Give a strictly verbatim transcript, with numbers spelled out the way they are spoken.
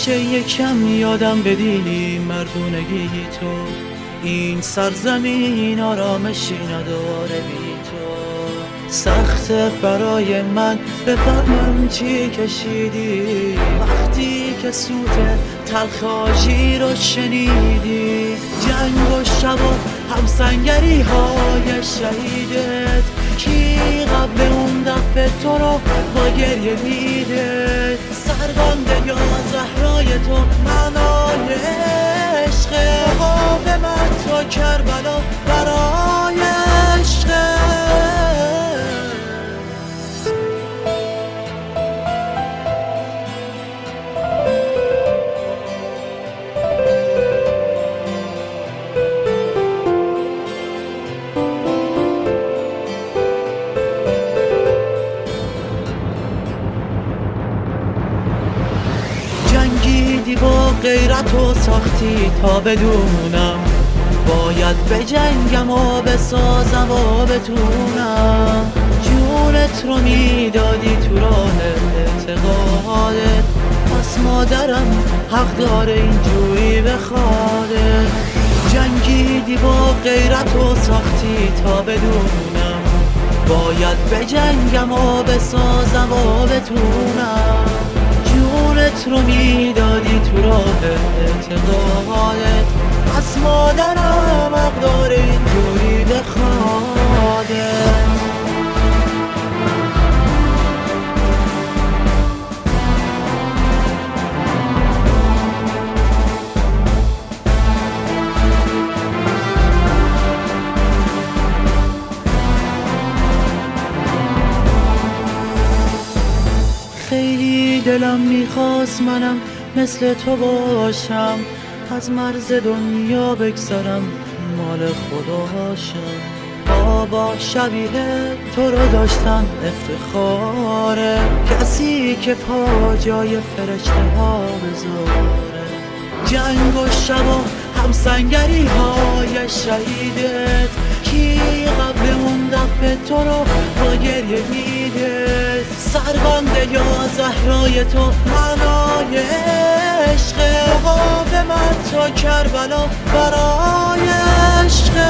میشه یکم یادم بدی مردونگی تو، این سرزمین آرامشی نداره بی تو. سخته برای من بفهمم چی کشیدی وقتی که سوت تلخاجی رو شنیدی. جنگ و شب و همسنگری های شهیدت، کی قبل اون دفعه تو رو با گریه میده. سربنده یا زهرای تو معنای عشقه، مقاومت تو کربلا برای عشقه. جنگیدی با غیرت و سختی تا بدونم باید بجنگم و بسازم و بتونم. جونت رو میدادی تو راه اعتقادت، پس مادرم حق داره اینجوری بخواده. جنگیدی با غیرت و سختی تا بدونم باید بجنگم و بسازم و بتونم. جونت رو میدادی تو راه اعتقادت، پس مادرم حق داره اینجوری بخواده. خیلی دلم میخواست منم مثل تو باشم، از مرز دنیا بگذرم مال خداشم. بابا شبیه تو رو داشتن افتخاره، کسی که پا جای فرشته ها بذاره. جنگ و شب و همسنگری های شهیدت، کی قبل اون دفعه تو رو با گریه میده. سربنده یا زهرای تو معنای عشقه، مقاومت تو کربلا برای عشقه.